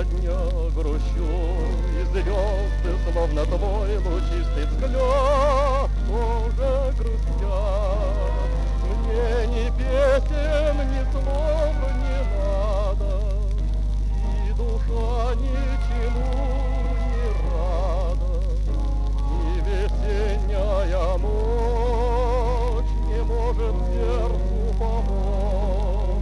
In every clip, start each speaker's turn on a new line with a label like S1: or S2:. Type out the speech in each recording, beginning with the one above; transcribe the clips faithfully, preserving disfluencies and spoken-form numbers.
S1: сегодня грущу, и звезды, словно твой лучистый взгляд, тоже грустят. Мне ни песен, ни слов не надо, и душа ничему не рада, и весенняя ночь не может сердцу помочь.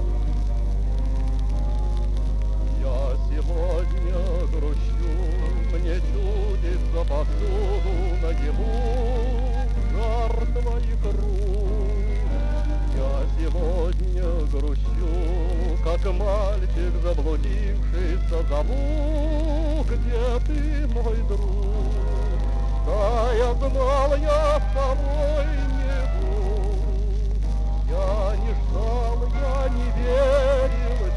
S1: Я сегодня грущу, мне чудится повсюду наяву жар твоих рук. Я сегодня грущу, как мальчик, заблудившийся, зову, где ты, мой друг? Да, я знал, я с тобой не буду. Я не ждал, я не верил